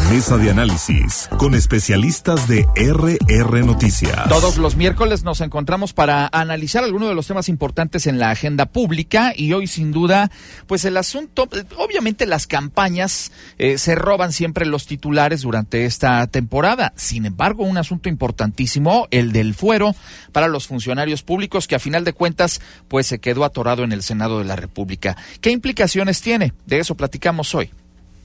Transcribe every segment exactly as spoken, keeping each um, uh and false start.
mesa de análisis con especialistas de R R Noticias. Todos los miércoles nos encontramos para analizar algunos de los temas importantes en la agenda pública y hoy sin duda, pues el asunto, obviamente las campañas eh, se roban siempre los titulares durante esta temporada. Sin embargo, un asunto importantísimo, el del fuero para los funcionarios públicos que a final de cuentas pues se quedó atorado en el Senado de la República. ¿Qué implicaciones tiene? De eso platicamos hoy.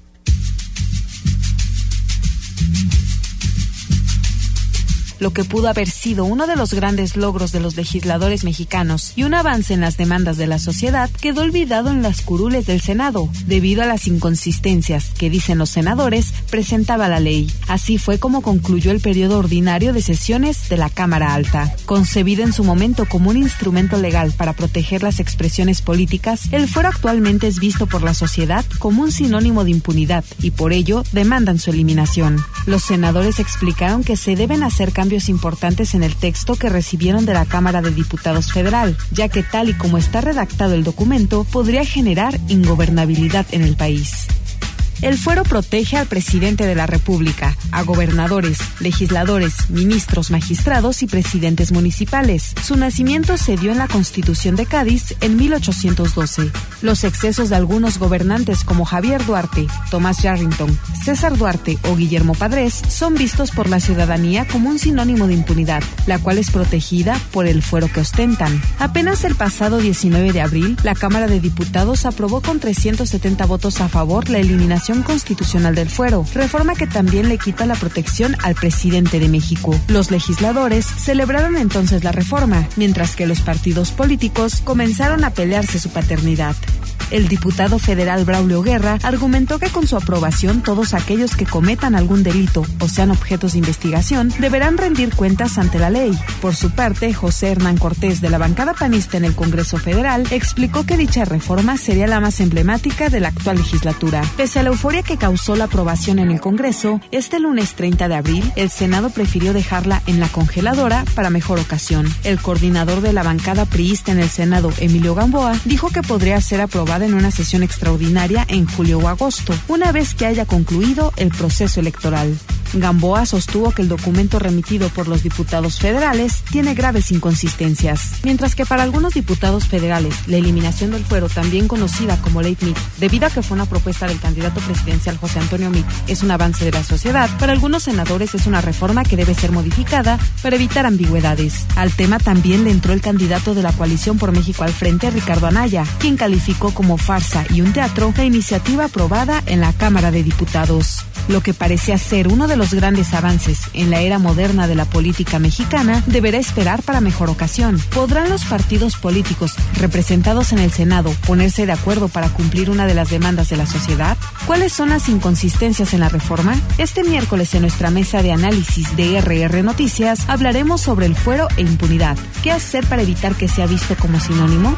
Lo que pudo haber sido uno de los grandes logros de los legisladores mexicanos y un avance en las demandas de la sociedad quedó olvidado en las curules del Senado, debido a las inconsistencias que, dicen los senadores, presentaba la ley. Así fue como concluyó el periodo ordinario de sesiones de la Cámara Alta. Concebido en su momento como un instrumento legal para proteger las expresiones políticas, el fuero actualmente es visto por la sociedad como un sinónimo de impunidad y por ello demandan su eliminación. Los senadores explicaron que se deben hacer cambios importantes en el texto que recibieron de la Cámara de Diputados Federal, ya que tal y como está redactado el documento, podría generar ingobernabilidad en el país. El fuero protege al presidente de la República, a gobernadores, legisladores, ministros, magistrados y presidentes municipales. Su nacimiento se dio en la Constitución de Cádiz en mil ochocientos doce. Los excesos de algunos gobernantes como Javier Duarte, Tomás Yarrington, César Duarte o Guillermo Padres son vistos por la ciudadanía como un sinónimo de impunidad, la cual es protegida por el fuero que ostentan. Apenas el pasado diecinueve de abril, la Cámara de Diputados aprobó con trescientos setenta votos a favor la eliminación constitucional del fuero, reforma que también le quita la protección al presidente de México. Los legisladores celebraron entonces la reforma, mientras que los partidos políticos comenzaron a pelearse su paternidad. El diputado federal Braulio Guerra argumentó que con su aprobación todos aquellos que cometan algún delito o sean objetos de investigación deberán rendir cuentas ante la ley. Por su parte, José Hernán Cortés, de la bancada panista en el Congreso Federal, explicó que dicha reforma sería la más emblemática de la actual legislatura. Pese a la euforia que causó la aprobación en el Congreso, este lunes treinta de abril, el Senado prefirió dejarla en la congeladora para mejor ocasión. El coordinador de la bancada priista en el Senado, Emilio Gamboa, dijo que podría ser aprobada en una sesión extraordinaria en julio o agosto, una vez que haya concluido el proceso electoral. Gamboa sostuvo que el documento remitido por los diputados federales tiene graves inconsistencias, mientras que para algunos diputados federales la eliminación del fuero, también conocida como Ley Meade, debido a que fue una propuesta del candidato presidencial José Antonio Meade, es un avance de la sociedad. Para algunos senadores es una reforma que debe ser modificada para evitar ambigüedades. Al tema también le entró el candidato de la Coalición por México al Frente, Ricardo Anaya, quien calificó como farsa y un teatro la iniciativa aprobada en la Cámara de Diputados. Lo que parecía ser uno de los grandes avances en la era moderna de la política mexicana deberá esperar para mejor ocasión. ¿Podrán los partidos políticos representados en el Senado ponerse de acuerdo para cumplir una de las demandas de la sociedad? ¿Cuáles son las inconsistencias en la reforma? Este miércoles en nuestra mesa de análisis de R R Noticias hablaremos sobre el fuero e impunidad. ¿Qué hacer para evitar que sea visto como sinónimo?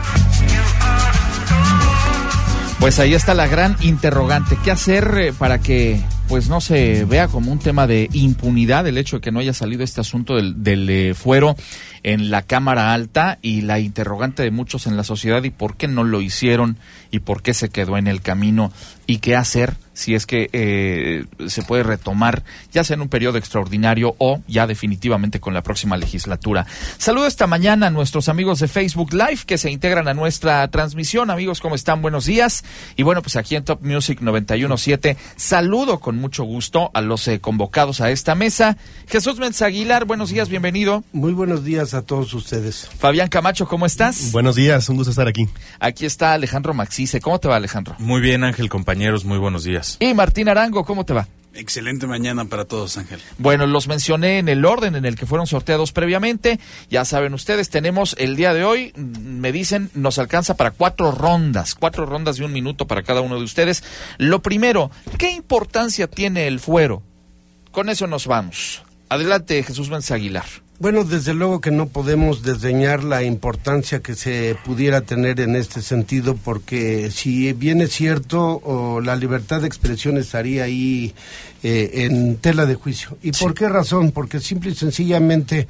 Pues ahí está la gran interrogante. ¿Qué hacer para que pues no se vea como un tema de impunidad el hecho de que no haya salido este asunto del, del eh, fuero en la Cámara Alta, y la interrogante de muchos en la sociedad y por qué no lo hicieron y por qué se quedó en el camino y qué hacer si es que eh, se puede retomar, ya sea en un periodo extraordinario o ya definitivamente con la próxima legislatura? Saludo esta mañana a nuestros amigos de Facebook Live que se integran a nuestra transmisión. Amigos, ¿cómo están? Buenos días. Y bueno, pues aquí en Top Music noventa y uno punto siete saludo con mucho gusto a los eh, convocados a esta mesa. Jesús Méndez Aguilar, buenos días, bienvenido. Muy buenos días a todos ustedes. Fabián Camacho, ¿cómo estás? Buenos días, un gusto estar aquí. Aquí está Alejandro Maxice. ¿Cómo te va, Alejandro? Muy bien, Ángel, compañeros, muy buenos días. Y Martín Arango, ¿cómo te va? Excelente mañana para todos, Ángel. Bueno, los mencioné en el orden en el que fueron sorteados previamente. Ya saben ustedes, tenemos el día de hoy, me dicen, nos alcanza para cuatro rondas, cuatro rondas de un minuto para cada uno de ustedes. Lo primero, ¿qué importancia tiene el fuero? Con eso nos vamos. Adelante, Jesús Méndez Aguilar. Bueno, desde luego que no podemos desdeñar la importancia que se pudiera tener en este sentido, porque si bien es cierto, oh, la libertad de expresión estaría ahí eh, en tela de juicio. ¿Y sí. por qué razón? Porque simple y sencillamente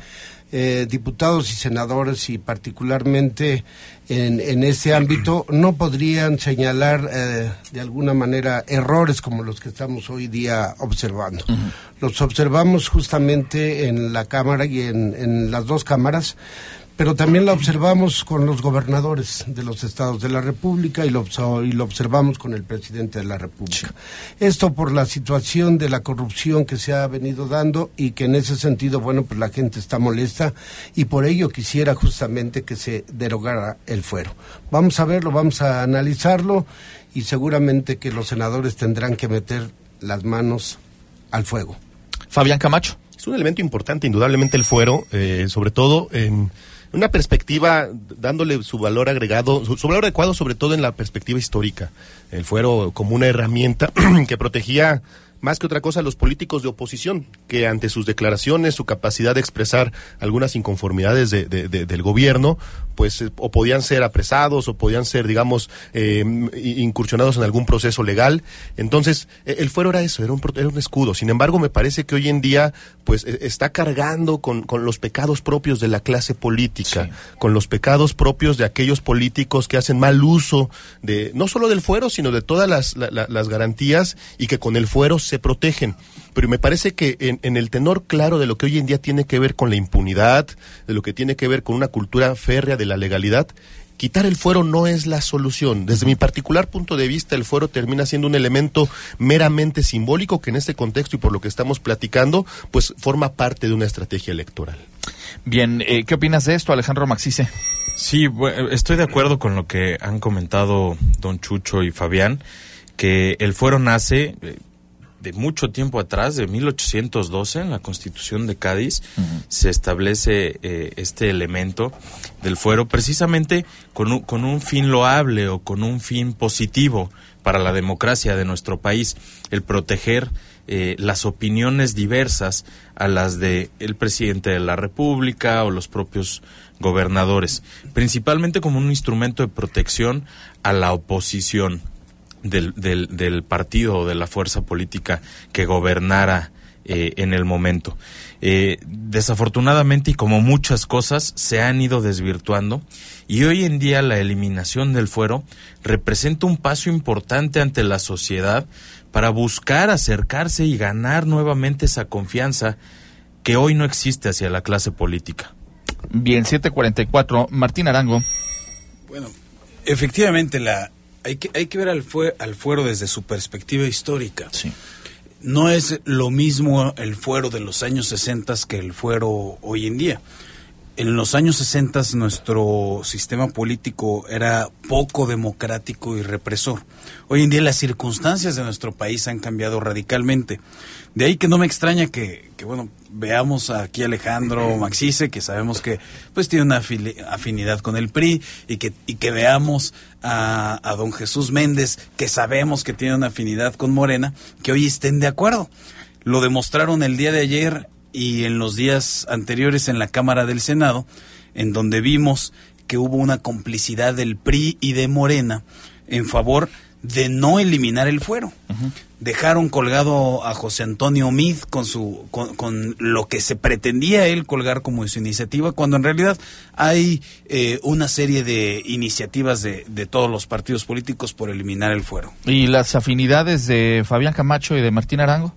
eh, diputados y senadores, y particularmente en, en este ámbito, no podrían señalar eh, de alguna manera errores como los que estamos hoy día observando. Uh-huh. Los observamos justamente en la Cámara y en, en las dos cámaras, pero también la observamos con los gobernadores de los estados de la República y lo, y lo observamos con el presidente de la República. Sí. Esto por la situación de la corrupción que se ha venido dando y que en ese sentido, bueno, pues la gente está molesta y por ello quisiera justamente que se derogara el fuero. Vamos a verlo, vamos a analizarlo y seguramente que los senadores tendrán que meter las manos al fuego. Fabián Camacho. Es un elemento importante, indudablemente, el fuero, eh, sobre todo en una perspectiva, dándole su valor agregado, su, su valor adecuado, sobre todo en la perspectiva histórica. El fuero como una herramienta que protegía más que otra cosa a los políticos de oposición, que ante sus declaraciones, su capacidad de expresar algunas inconformidades de, de, de, del gobierno, pues o podían ser apresados o podían ser, digamos, eh, incursionados en algún proceso legal. Entonces, el fuero era eso, era un, era un escudo. Sin embargo, me parece que hoy en día, pues, está cargando con, con los pecados propios de la clase política, sí. con los pecados propios de aquellos políticos que hacen mal uso de, no solo del fuero, sino de todas las, la, la, las garantías y que con el fuero se protegen. Pero me parece que en, en el tenor claro de lo que hoy en día tiene que ver con la impunidad, de lo que tiene que ver con una cultura férrea de la legalidad, quitar el fuero no es la solución. Desde mi particular punto de vista, el fuero termina siendo un elemento meramente simbólico que en este contexto y por lo que estamos platicando, pues forma parte de una estrategia electoral. Bien, eh, ¿qué opinas de esto, Alejandro Maxice? Sí, bueno, estoy de acuerdo con lo que han comentado don Chucho y Fabián, que el fuero nace Eh, de mucho tiempo atrás, de mil ochocientos doce, en la Constitución de Cádiz, uh-huh. se establece eh, este elemento del fuero precisamente con un, con un fin loable o con un fin positivo para la democracia de nuestro país, el proteger eh, las opiniones diversas a las de el presidente de la República o los propios gobernadores, principalmente como un instrumento de protección a la oposición Del, del, del partido o de la fuerza política que gobernara eh, en el momento. Eh, desafortunadamente, y como muchas cosas, se han ido desvirtuando, y hoy en día la eliminación del fuero representa un paso importante ante la sociedad para buscar acercarse y ganar nuevamente esa confianza que hoy no existe hacia la clase política. Bien, siete cuarenta y cuatro. Martín Arango. Bueno, efectivamente la Hay que, hay que ver al, fue, al fuero desde su perspectiva histórica. Sí. No es lo mismo el fuero de los años sesenta que el fuero hoy en día. En los años sesenta nuestro sistema político era poco democrático y represor. Hoy en día las circunstancias de nuestro país han cambiado radicalmente. De ahí que no me extraña que, que bueno, veamos aquí a Alejandro Maxice, que sabemos que pues tiene una afinidad con el P R I, y que, y que veamos a, a don Jesús Méndez, que sabemos que tiene una afinidad con Morena, que hoy estén de acuerdo. Lo demostraron el día de ayer y en los días anteriores en la Cámara del Senado, en donde vimos que hubo una complicidad del P R I y de Morena en favor de no eliminar el fuero. Uh-huh. Dejaron colgado a José Antonio Meade con su con, con lo que se pretendía él colgar como su iniciativa, cuando en realidad hay eh, una serie de iniciativas de, de todos los partidos políticos por eliminar el fuero. ¿Y las afinidades de Fabián Camacho y de Martín Arango?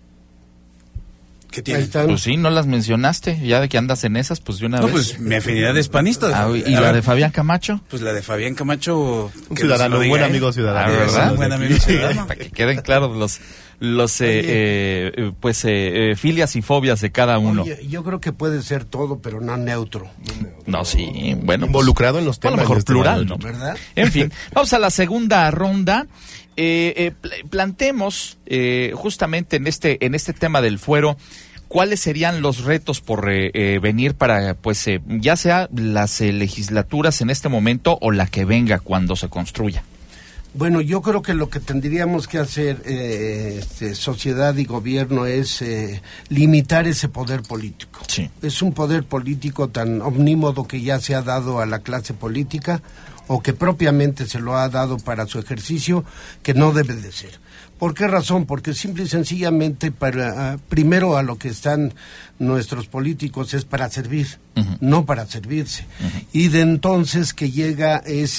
¿Qué tienen? Pues sí, no las mencionaste, ya de que andas en esas, pues de una no, vez. No, pues mi afinidad es panista. Ah, ¿y la ver, de Fabián Camacho? Pues la de Fabián Camacho... Un ciudadano, un buen amigo ciudadano. Ah, ¿verdad? Un buen amigo ciudadano. Para que queden claros los, los eh, eh, pues, eh, eh, filias y fobias de cada uno. Oye, yo creo que puede ser todo, pero no neutro. No, sí, bueno. Involucrado pues, en los temas. A lo mejor plural, ¿no? ¿Verdad? En fin, vamos a la segunda ronda. Eh, eh, pl- plantemos eh, justamente en este, en este tema del fuero, ¿cuáles serían los retos por eh, eh, venir para, pues, eh, ya sea las eh, legislaturas en este momento o la que venga cuando se construya? Bueno, yo creo que lo que tendríamos que hacer eh, este, sociedad y gobierno es eh, limitar ese poder político. Sí. Es un poder político tan omnímodo que ya se ha dado a la clase política o que propiamente se lo ha dado para su ejercicio, que no debe de ser. ¿Por qué razón? Porque simple y sencillamente, para primero a lo que están nuestros políticos es para servir, uh-huh. no para servirse. Uh-huh. Y de entonces que llega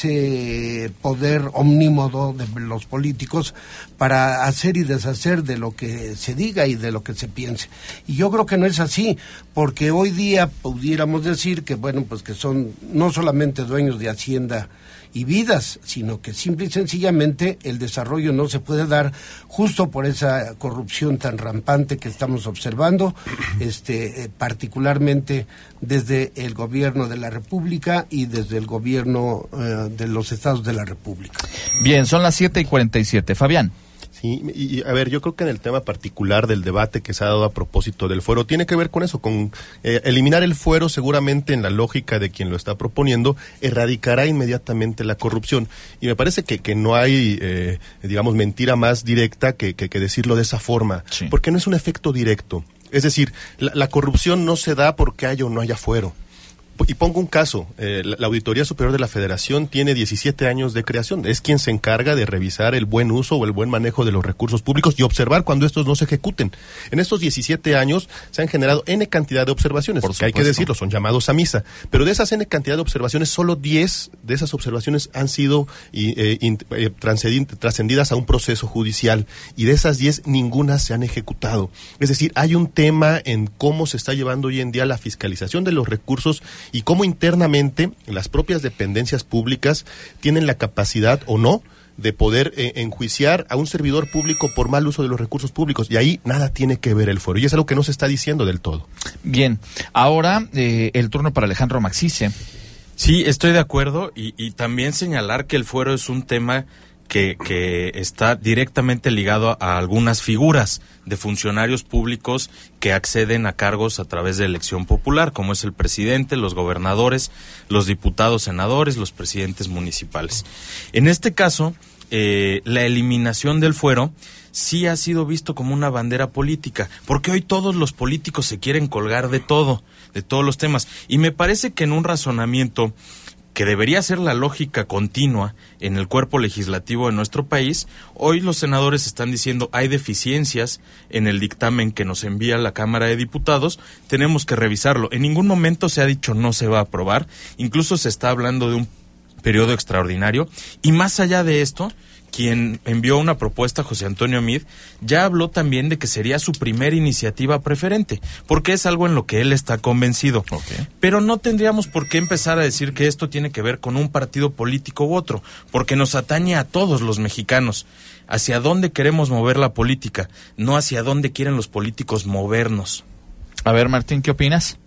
ese poder omnímodo de los políticos para hacer y deshacer de lo que se diga y de lo que se piense. Y yo creo que no es así, porque hoy día pudiéramos decir que, bueno, pues que son no solamente dueños de Hacienda y vidas, sino que simple y sencillamente el desarrollo no se puede dar justo por esa corrupción tan rampante que estamos observando, este eh, particularmente desde el gobierno de la República y desde el gobierno eh, de los estados de la República. Bien, son las siete y cuarenta y siete. Fabián. Sí, y a ver, yo creo que en el tema particular del debate que se ha dado a propósito del fuero, tiene que ver con eso, con eh, eliminar el fuero. Seguramente en la lógica de quien lo está proponiendo, erradicará inmediatamente la corrupción. Y me parece que, que no hay, eh, digamos, mentira más directa que, que, que decirlo de esa forma, sí. porque no es un efecto directo. Es decir, la, la corrupción no se da porque haya o no haya fuero. Y pongo un caso, eh, la, la Auditoría Superior de la Federación tiene diecisiete años de creación, es quien se encarga de revisar el buen uso o el buen manejo de los recursos públicos y observar cuando estos no se ejecuten. En estos diecisiete años se han generado N cantidad de observaciones, que hay que decirlo, son llamados a misa, pero de esas N cantidad de observaciones, solo diez de esas observaciones han sido eh, eh, trascendidas a un proceso judicial, y de esas diez, ninguna se han ejecutado. Es decir, hay un tema en cómo se está llevando hoy en día la fiscalización de los recursos y cómo internamente las propias dependencias públicas tienen la capacidad o no de poder eh, enjuiciar a un servidor público por mal uso de los recursos públicos, y ahí nada tiene que ver el fuero, y es algo que no se está diciendo del todo. Bien, ahora eh, el turno para Alejandro Maxice. Sí, estoy de acuerdo, y, y también señalar que el fuero es un tema que, que está directamente ligado a, a algunas figuras de funcionarios públicos que acceden a cargos a través de elección popular, como es el presidente, los gobernadores, los diputados, senadores, los presidentes municipales. En este caso, eh, la eliminación del fuero sí ha sido visto como una bandera política, porque hoy todos los políticos se quieren colgar de todo, de todos los temas, y me parece que en un razonamiento que debería ser la lógica continua en el cuerpo legislativo de nuestro país, hoy los senadores están diciendo hay deficiencias en el dictamen que nos envía la Cámara de Diputados, tenemos que revisarlo. En ningún momento se ha dicho no se va a aprobar, incluso se está hablando de un periodo extraordinario, y más allá de esto, quien envió una propuesta, José Antonio Meade, ya habló también de que sería su primera iniciativa preferente, porque es algo en lo que él está convencido. Okay. Pero no tendríamos por qué empezar a decir que esto tiene que ver con un partido político u otro, porque nos atañe a todos los mexicanos. Hacia dónde queremos mover la política, no hacia dónde quieren los políticos movernos. A ver, Martín, ¿qué opinas?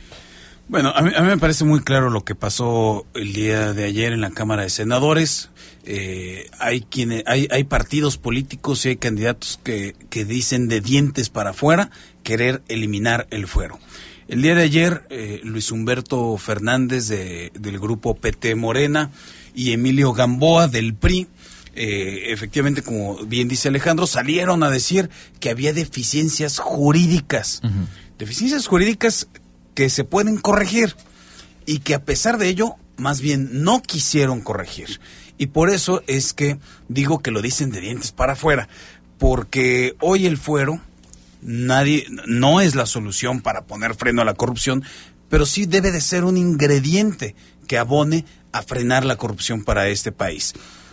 Bueno, a mí, a mí me parece muy claro lo que pasó el día de ayer en la Cámara de Senadores. Eh, hay quienes, hay, hay partidos políticos y hay candidatos que, que dicen de dientes para afuera querer eliminar el fuero. El día de ayer, eh, Luis Humberto Fernández de, del grupo P T Morena y Emilio Gamboa del P R I, eh, efectivamente, como bien dice Alejandro, salieron a decir que había deficiencias jurídicas. Uh-huh. Deficiencias jurídicas que se pueden corregir y que a pesar de ello, más bien no quisieron corregir. Y por eso es que digo que lo dicen de dientes para afuera, porque hoy el fuero nadie no es la solución para poner freno a la corrupción, pero sí debe de ser un ingrediente que abone a frenar la corrupción para este país.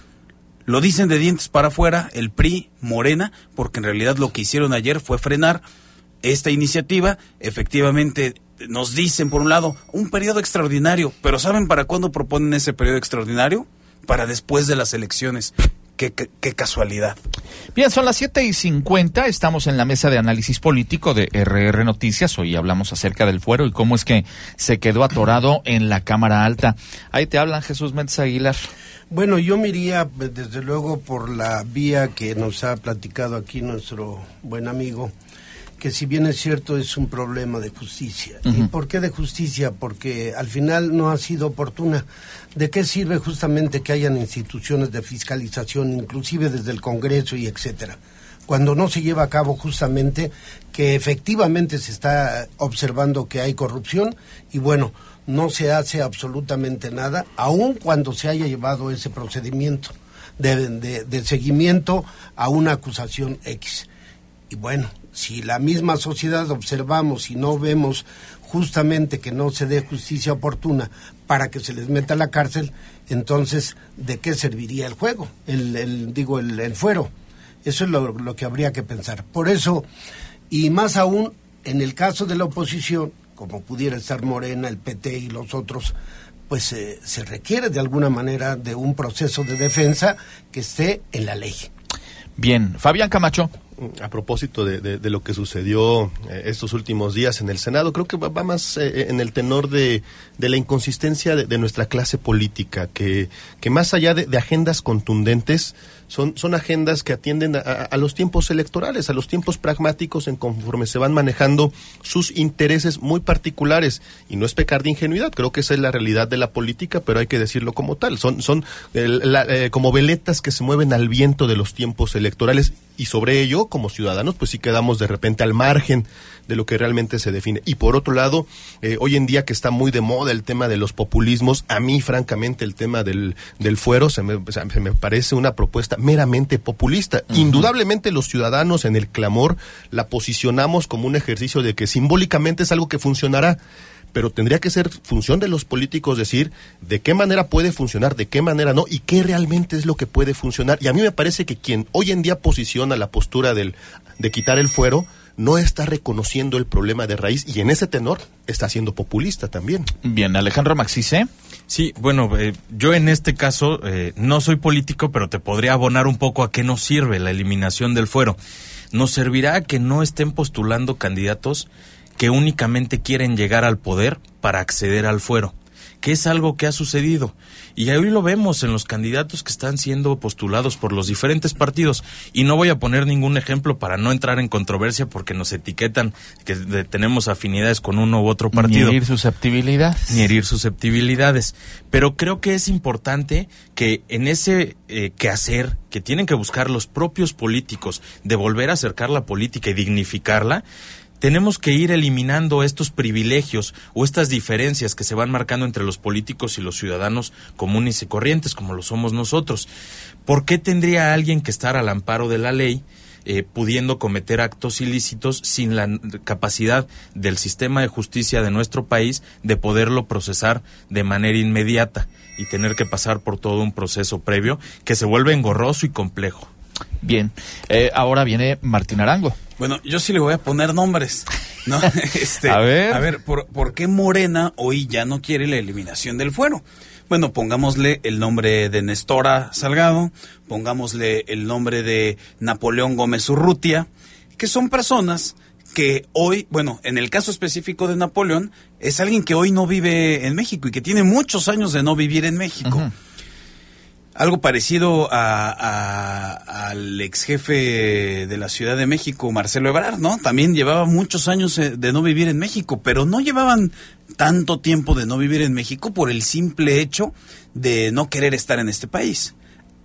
Lo dicen de dientes para afuera el P R I, Morena, porque en realidad lo que hicieron ayer fue frenar esta iniciativa. Efectivamente, nos dicen, por un lado, un periodo extraordinario, pero ¿saben para cuándo proponen ese periodo extraordinario? Para después de las elecciones. Qué, qué, qué casualidad. Bien, son las siete y cincuenta, estamos en la mesa de análisis político de R R Noticias. Hoy hablamos acerca del fuero y cómo es que se quedó atorado en la Cámara Alta. Ahí te hablan, Jesús Méndez Aguilar. Bueno, yo me iría desde luego por la vía que nos ha platicado aquí nuestro buen amigo, que si bien es cierto es un problema de justicia. Uh-huh. ¿Y por qué de justicia? Porque al final no ha sido oportuna. ¿De qué sirve justamente que hayan instituciones de fiscalización, inclusive desde el Congreso y etcétera, cuando no se lleva a cabo justamente que efectivamente se está observando que hay corrupción y bueno, no se hace absolutamente nada, aun cuando se haya llevado ese procedimiento? de, de, de seguimiento a una acusación X. Y bueno, si la misma sociedad observamos y no vemos justamente que no se dé justicia oportuna para que se les meta a la cárcel, entonces, ¿de qué serviría el juego? El, el digo, el, el fuero. Eso es lo, lo que habría que pensar. Por eso, y más aún, en el caso de la oposición, como pudiera estar Morena, el P T y los otros, pues eh, se requiere de alguna manera de un proceso de defensa que esté en la ley. Bien, Fabián Camacho. A propósito de, de, de lo que sucedió eh, estos últimos días en el Senado, creo que va, va más eh, en el tenor de, de la inconsistencia de, de nuestra clase política, que, que más allá de, de agendas contundentes, son, son agendas que atienden a, a los tiempos electorales, a los tiempos pragmáticos en conforme se van manejando sus intereses muy particulares. Y no es pecar de ingenuidad, creo que esa es la realidad de la política, pero hay que decirlo como tal. Son, son eh, la, eh, como veletas que se mueven al viento de los tiempos electorales, y sobre ello, como ciudadanos, pues sí quedamos de repente al margen de lo que realmente se define. Y por otro lado, eh, hoy en día que está muy de moda el tema de los populismos, a mí francamente el tema del, del fuero se me, se me parece una propuesta meramente populista. Uh-huh. Indudablemente los ciudadanos en el clamor la posicionamos como un ejercicio de que simbólicamente es algo que funcionará, pero tendría que ser función de los políticos decir de qué manera puede funcionar, de qué manera no, y qué realmente es lo que puede funcionar. Y a mí me parece que quien hoy en día posiciona la postura del, de quitar el fuero no está reconociendo el problema de raíz, y en ese tenor está siendo populista también. Bien, Alejandro Maxice. Sí, bueno, eh, yo en este caso eh, no soy político, pero te podría abonar un poco a qué nos sirve la eliminación del fuero. Nos servirá a que no estén postulando candidatos que únicamente quieren llegar al poder para acceder al fuero, que es algo que ha sucedido. Y hoy lo vemos en los candidatos que están siendo postulados por los diferentes partidos. Y no voy a poner ningún ejemplo para no entrar en controversia, porque nos etiquetan que de, tenemos afinidades con uno u otro partido. Ni herir susceptibilidades. Ni herir susceptibilidades. Pero creo que es importante que en ese eh, quehacer que tienen que buscar los propios políticos de volver a acercar la política y dignificarla, tenemos que ir eliminando estos privilegios o estas diferencias que se van marcando entre los políticos y los ciudadanos comunes y corrientes, como lo somos nosotros. ¿Por qué tendría alguien que estar al amparo de la ley, eh, pudiendo cometer actos ilícitos sin la capacidad del sistema de justicia de nuestro país de poderlo procesar de manera inmediata y tener que pasar por todo un proceso previo que se vuelve engorroso y complejo? Bien, eh, ahora viene Martín Arango. Bueno, yo sí le voy a poner nombres, ¿no? este, a ver, a ver ¿por, ¿por qué Morena hoy ya no quiere la eliminación del fuero? Bueno, pongámosle el nombre de Nestora Salgado, pongámosle el nombre de Napoleón Gómez Urrutia, que son personas que hoy, bueno, en el caso específico de Napoleón, es alguien que hoy no vive en México y que tiene muchos años de no vivir en México. Uh-huh. Algo parecido a, a, al ex jefe de la Ciudad de México, Marcelo Ebrard, ¿no? También llevaba muchos años de no vivir en México, pero no llevaban tanto tiempo de no vivir en México por el simple hecho de no querer estar en este país.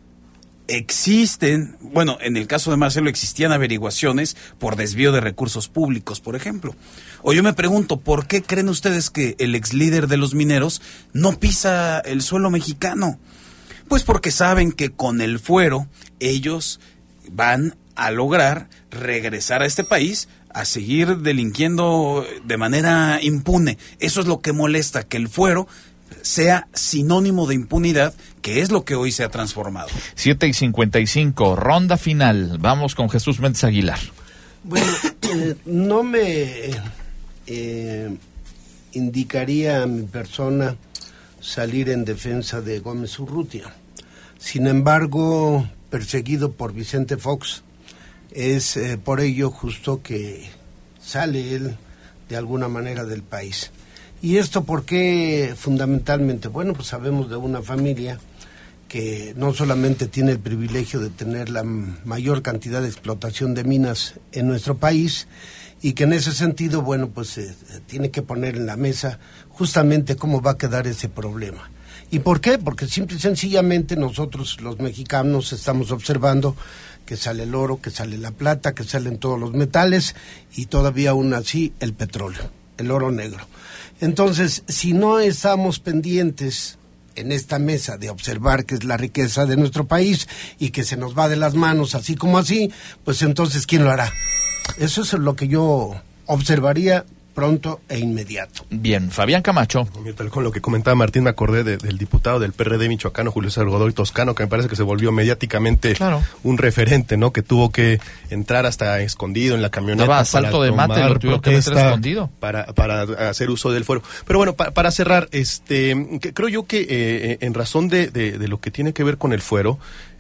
Existen, bueno, en el caso de Marcelo existían averiguaciones por desvío de recursos públicos, por ejemplo. O yo me pregunto, ¿por qué creen ustedes que el ex líder de los mineros no pisa el suelo mexicano? Pues porque saben que con el fuero ellos van a lograr regresar a este país a seguir delinquiendo de manera impune. Eso es lo que molesta, que el fuero sea sinónimo de impunidad, que es lo que hoy se ha transformado. siete y cincuenta y cinco, ronda final. Vamos con Jesús Méndez Aguilar. Bueno, eh, no me eh, indicaría a mi persona salir en defensa de Gómez Urrutia. Sin embargo, perseguido por Vicente Fox, es eh, por ello justo que sale él de alguna manera del país. ¿Y esto por qué fundamentalmente? Bueno, pues sabemos de una familia que no solamente tiene el privilegio de tener la mayor cantidad de explotación de minas en nuestro país, y que en ese sentido, bueno, pues eh, tiene que poner en la mesa justamente cómo va a quedar ese problema. ¿Y por qué? Porque simple y sencillamente nosotros los mexicanos estamos observando que sale el oro, que sale la plata, que salen todos los metales y todavía aún así el petróleo, el oro negro. Entonces, si no estamos pendientes en esta mesa de observar que es la riqueza de nuestro país y que se nos va de las manos así como así, pues entonces ¿quién lo hará? Eso es lo que yo observaría pronto e inmediato. Bien, Fabián Camacho. Tal con lo que comentaba Martín, me acordé de, del diputado del P R D michoacano, Julio César Godoy Toscano, que me parece que se volvió mediáticamente claro. un referente, ¿no? Que tuvo que entrar hasta escondido en la camioneta. Estaba a salto de mate, lo tuvieron que meter escondido. Para, para hacer uso del fuero. Pero bueno, pa, para cerrar, este, que, creo yo que eh, en razón de, de, de lo que tiene que ver con el fuero,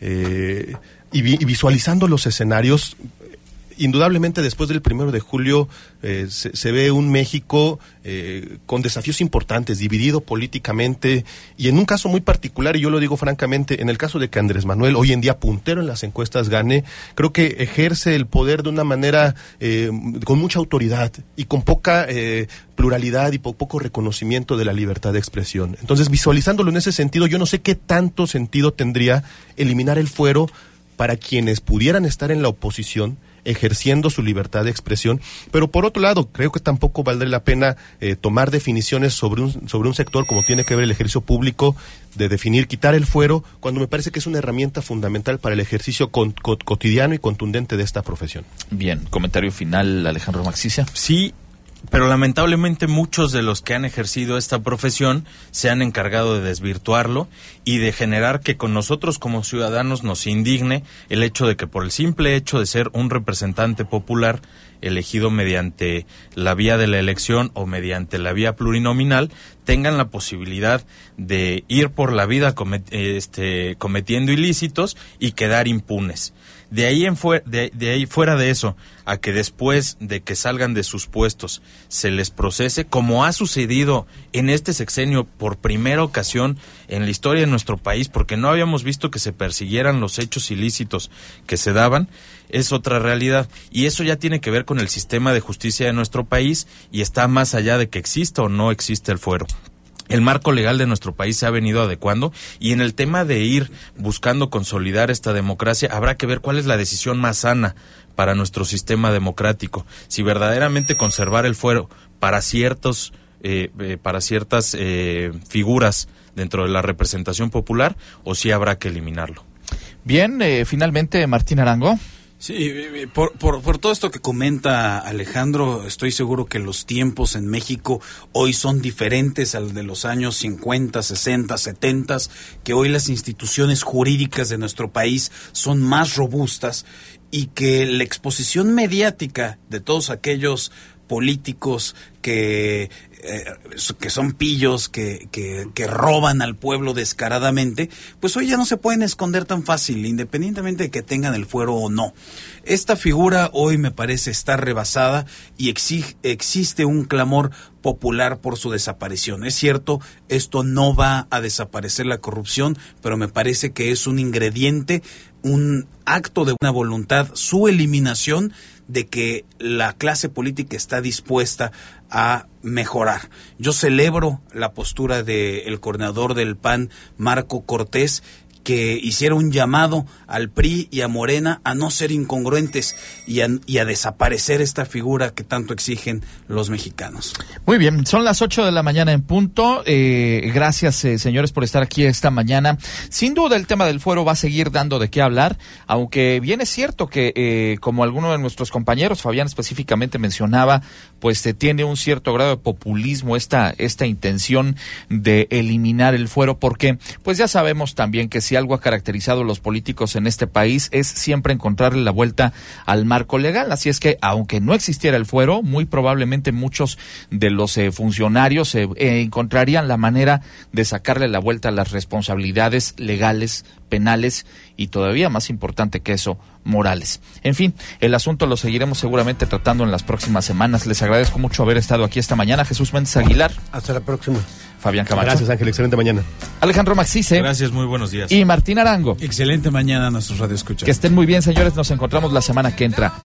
eh, y, vi, y visualizando los escenarios, indudablemente después del primero de julio eh, se, se ve un México eh, con desafíos importantes, dividido políticamente, y en un caso muy particular, y yo lo digo francamente, en el caso de que Andrés Manuel, hoy en día puntero en las encuestas, gane, creo que ejerce el poder de una manera eh, con mucha autoridad y con poca eh, pluralidad y po- poco reconocimiento de la libertad de expresión. Entonces, visualizándolo en ese sentido, yo no sé qué tanto sentido tendría eliminar el fuero para quienes pudieran estar en la oposición, ejerciendo su libertad de expresión, pero por otro lado, creo que tampoco valdría la pena eh, tomar definiciones sobre un, sobre un sector como tiene que ver el ejercicio público, de definir, quitar el fuero, cuando me parece que es una herramienta fundamental para el ejercicio con, co- cotidiano y contundente de esta profesión. Bien, comentario final, Alejandro Maxicia. Sí, pero lamentablemente muchos de los que han ejercido esta profesión se han encargado de desvirtuarlo y de generar que con nosotros como ciudadanos nos indigne el hecho de que por el simple hecho de ser un representante popular elegido mediante la vía de la elección o mediante la vía plurinominal, tengan la posibilidad de ir por la vida comet- este, cometiendo ilícitos y quedar impunes. De ahí, en fu- de, de ahí fuera de eso, a que después de que salgan de sus puestos se les procese, como ha sucedido en este sexenio por primera ocasión en la historia de nuestro país, porque no habíamos visto que se persiguieran los hechos ilícitos que se daban, es otra realidad. Y eso ya tiene que ver con el sistema de justicia de nuestro país y está más allá de que exista o no existe el fuero. El marco legal de nuestro país se ha venido adecuando y en el tema de ir buscando consolidar esta democracia habrá que ver cuál es la decisión más sana para nuestro sistema democrático. Si verdaderamente conservar el fuero para ciertos eh, eh, para ciertas eh, figuras dentro de la representación popular o si habrá que eliminarlo. Bien, eh, finalmente Martín Arango. Sí, por, por, por todo esto que comenta Alejandro, estoy seguro que los tiempos en México hoy son diferentes al de los años cincuenta, sesenta, setenta, que hoy las instituciones jurídicas de nuestro país son más robustas y que la exposición mediática de todos aquellos políticos que eh, que son pillos, que, que, que roban al pueblo descaradamente, pues hoy ya no se pueden esconder tan fácil, independientemente de que tengan el fuero o no. Esta figura hoy me parece estar rebasada y exige, existe un clamor popular por su desaparición. Es cierto, esto no va a desaparecer la corrupción, pero me parece que es un ingrediente, un acto de buena voluntad, su eliminación, de que la clase política está dispuesta a mejorar. Yo celebro la postura del coordinador del P A N, Marco Cortés, que hiciera un llamado al P R I y a Morena a no ser incongruentes y a, y a desaparecer esta figura que tanto exigen los mexicanos. Muy bien, son las ocho de la mañana en punto. Eh, gracias, eh, señores, por estar aquí esta mañana. Sin duda el tema del fuero va a seguir dando de qué hablar, aunque bien es cierto que, eh, como alguno de nuestros compañeros, Fabián específicamente mencionaba, pues eh, tiene un cierto grado de populismo esta, esta intención de eliminar el fuero, porque pues ya sabemos también que si algo ha caracterizado a los políticos en este país es siempre encontrarle la vuelta al marco legal. Así es que, aunque no existiera el fuero, muy probablemente muchos de los eh, funcionarios eh, eh, encontrarían la manera de sacarle la vuelta a las responsabilidades legales, penales y todavía más importante que eso, morales. En fin, el asunto lo seguiremos seguramente tratando en las próximas semanas. Les agradezco mucho haber estado aquí esta mañana. Jesús Méndez Aguilar. Hasta la próxima. Fabián Camacho. Gracias, Ángel. Excelente mañana. Alejandro Maxice. Gracias, muy buenos días. Y Martín Arango. Excelente mañana a nuestros radioescuchas. Que estén muy bien, señores. Nos encontramos la semana que entra.